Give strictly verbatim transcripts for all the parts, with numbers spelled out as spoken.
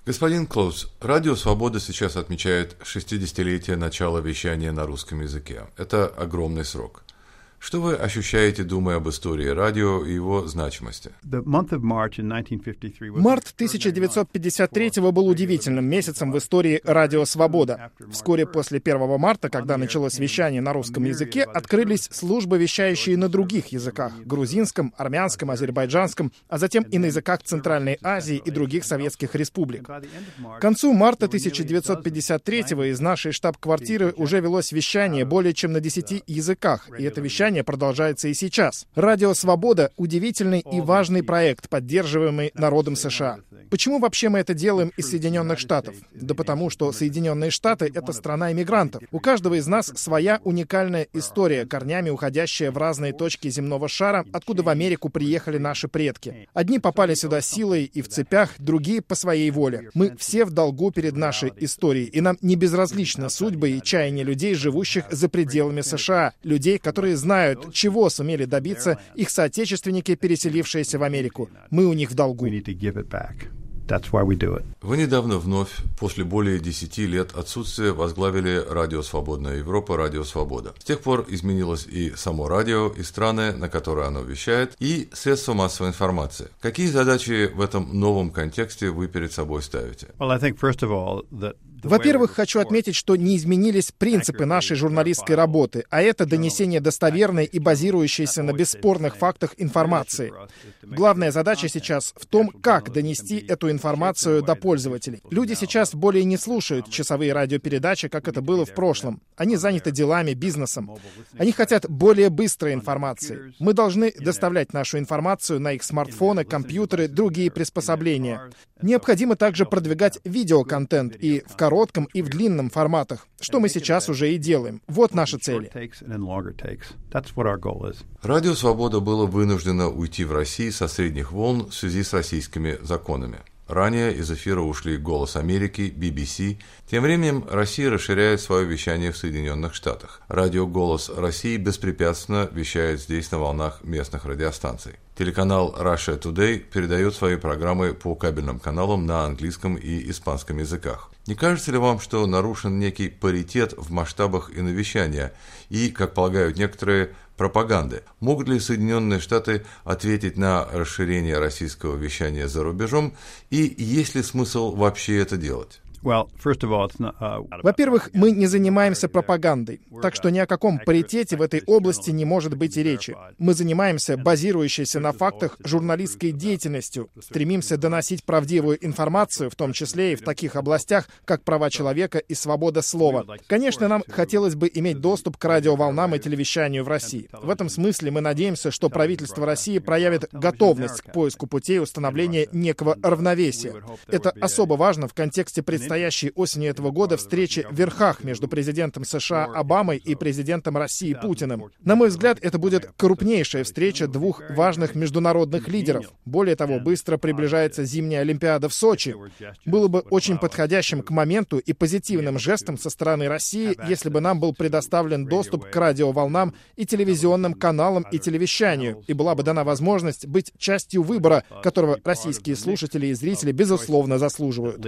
Господин Клоус, Радио Свобода сейчас отмечает шестидесятилетие начала вещания на русском языке. Это огромный срок. Что вы ощущаете, думая об истории радио и его значимости? Март тысяча девятьсот пятьдесят третьего был удивительным месяцем в истории Радио Свобода. Вскоре после первого марта, когда началось вещание на русском языке, открылись службы, вещающие на других языках — грузинском, армянском, азербайджанском, а затем и на языках Центральной Азии и других советских республик. К концу марта тысяча девятьсот пятьдесят третьего из нашей штаб-квартиры уже велось вещание более чем на десяти языках, и это вещание продолжается и сейчас. Радио «Свобода» — удивительный и важный проект, поддерживаемый народом США. Почему вообще мы это делаем из Соединенных Штатов? Да потому, что Соединенные Штаты — это страна иммигрантов. У каждого из нас своя уникальная история, корнями уходящая в разные точки земного шара, откуда в Америку приехали наши предки. Одни попали сюда силой и в цепях, другие — по своей воле. Мы все в долгу перед нашей историей, и нам не безразличны судьбы и чаяния людей, живущих за пределами США, людей, которые знают, чего сумели добиться их соотечественники, переселившиеся в Америку. Мы у них в долгу. Вы недавно вновь, после более десяти лет отсутствия, возглавили Радио Свободная Европа, Радио Свобода. С тех пор изменилось и само радио, и страны, на которые оно вещает, и средства массовой информации. Какие задачи в этом новом контексте вы перед собой ставите? Во-первых, хочу отметить, что не изменились принципы нашей журналистской работы, а это донесение достоверной и базирующейся на бесспорных фактах информации. Главная задача сейчас в том, как донести эту информацию до пользователей. Люди сейчас более не слушают часовые радиопередачи, как это было в прошлом. Они заняты делами, бизнесом. Они хотят более быстрой информации. Мы должны доставлять нашу информацию на их смартфоны, компьютеры, другие приспособления. Необходимо также продвигать видеоконтент и в коротком, и в длинном форматах, что мы сейчас уже и делаем. Вот наши цели. Радио «Свобода» было вынуждено уйти в Россию со средних волн в связи с российскими законами. Ранее из эфира ушли «Голос Америки», би би си. Тем временем Россия расширяет свое вещание в Соединенных Штатах. Радио «Голос России» беспрепятственно вещает здесь на волнах местных радиостанций. Телеканал Russia Today передает свои программы по кабельным каналам на английском и испанском языках. Не кажется ли вам, что нарушен некий паритет в масштабах иновещания и, как полагают некоторые, пропаганды? Могут ли Соединенные Штаты ответить на расширение российского вещания за рубежом, и есть ли смысл вообще это делать? Во-первых, мы не занимаемся пропагандой, так что ни о каком паритете в этой области не может быть и речи. Мы занимаемся базирующейся на фактах журналистской деятельностью, стремимся доносить правдивую информацию, в том числе и в таких областях, как права человека и свобода слова. Конечно, нам хотелось бы иметь доступ к радиоволнам и телевещанию в России. В этом смысле мы надеемся, что правительство России проявит готовность к поиску путей установления некого равновесия. Это особо важно в контексте предстоящей предстоящей осенью этого года встречи в верхах между президентом США Обамой и президентом России Путиным. На мой взгляд, это будет крупнейшая встреча двух важных международных лидеров. Более того, быстро приближается зимняя Олимпиада в Сочи. Было бы очень подходящим к моменту и позитивным жестом со стороны России, если бы нам был предоставлен доступ к радиоволнам и телевизионным каналам и телевещанию, и была бы дана возможность быть частью выбора, которого российские слушатели и зрители, безусловно, заслуживают.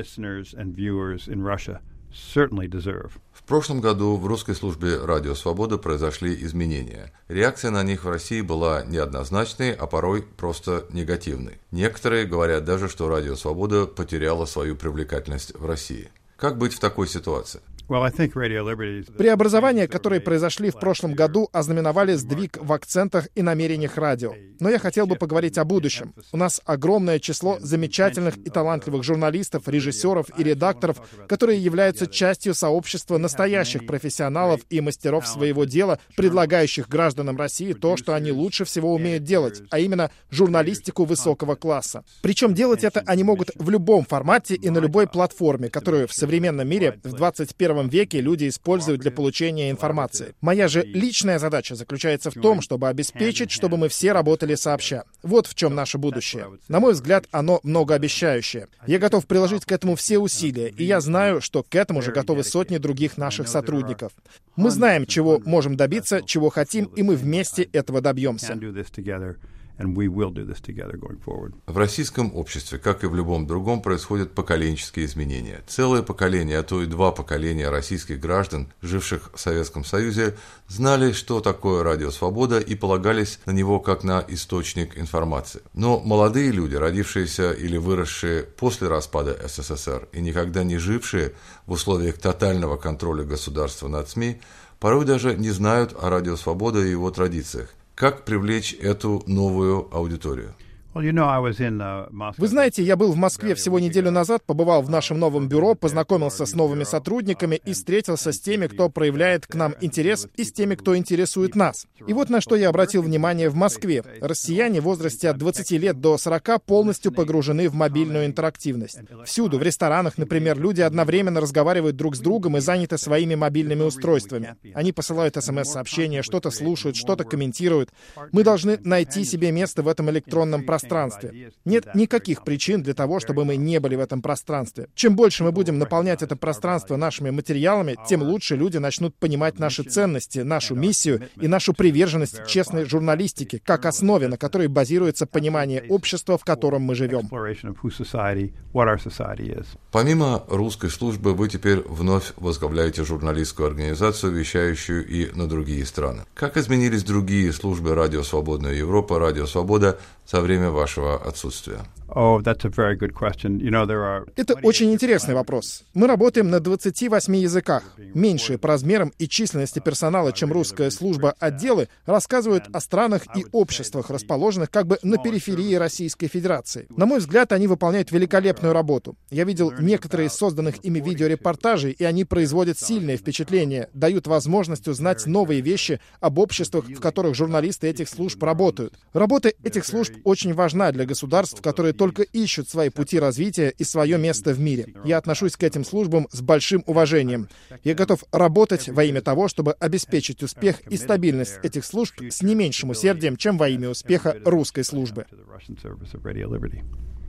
В прошлом году в русской службе «Радио Свобода» произошли изменения. Реакция на них в России была неоднозначной, а порой просто негативной. Некоторые говорят даже, что «Радио Свобода» потеряло свою привлекательность в России. Как быть в такой ситуации? Преобразования, которые произошли в прошлом году, ознаменовали сдвиг в акцентах и намерениях радио. Но я хотел бы поговорить о будущем. У нас огромное число замечательных и талантливых журналистов, режиссеров и редакторов, которые являются частью сообщества настоящих профессионалов и мастеров своего дела, предлагающих гражданам России то, что они лучше всего умеют делать, а именно журналистику высокого класса. Причем делать это они могут в любом формате и на любой платформе, которую в современном мире в двадцать первом веке люди используют для получения информации. Моя же личная задача заключается в том, чтобы обеспечить, чтобы мы все работали сообща. Вот в чем наше будущее. На мой взгляд, оно многообещающее. Я готов приложить к этому все усилия, и я знаю, что к этому же готовы сотни других наших сотрудников. Мы знаем, чего можем добиться, чего хотим, и мы вместе этого добьемся. В российском обществе, как и в любом другом, происходят поколенческие изменения. Целое поколение, а то и два поколения российских граждан, живших в Советском Союзе, знали, что такое Радио Свобода, и полагались на него как на источник информации. Но молодые люди, родившиеся или выросшие после распада СССР и никогда не жившие в условиях тотального контроля государства над СМИ, порой даже не знают о Радио Свобода и его традициях. Как привлечь эту новую аудиторию? Вы знаете, я был в Москве всего неделю назад, побывал в нашем новом бюро, познакомился с новыми сотрудниками и встретился с теми, кто проявляет к нам интерес, и с теми, кто интересует нас. И вот на что я обратил внимание в Москве. Россияне в возрасте от двадцати лет до сорока полностью погружены в мобильную интерактивность. Всюду, в ресторанах, например, люди одновременно разговаривают друг с другом и заняты своими мобильными устройствами. Они посылают смс-сообщения, что-то слушают, что-то комментируют. Мы должны найти себе место в этом электронном пространстве. пространстве. Нет никаких причин для того, чтобы мы не были в этом пространстве. Чем больше мы будем наполнять это пространство нашими материалами, тем лучше люди начнут понимать наши ценности, нашу миссию и нашу приверженность честной журналистике, как основе, на которой базируется понимание общества, в котором мы живем. Помимо русской службы, вы теперь вновь возглавляете журналистскую организацию, вещающую и на другие страны. Как изменились другие службы Радио Свободная Европа, Радио Свобода со времени вашего отсутствия? Это очень интересный вопрос. Мы работаем на двадцати восьми языках. Меньшие по размерам и численности персонала, чем русская служба, отделы рассказывают о странах и обществах, расположенных как бы на периферии Российской Федерации. На мой взгляд, они выполняют великолепную работу. Я видел некоторые из созданных ими видеорепортажей, и они производят сильное впечатление, дают возможность узнать новые вещи об обществах, в которых журналисты этих служб работают. Работа этих служб очень важна для государств, которые только ищут свои пути развития и свое место в мире. Я отношусь к этим службам с большим уважением. Я готов работать во имя того, чтобы обеспечить успех и стабильность этих служб с не меньшим усердием, чем во имя успеха русской службы.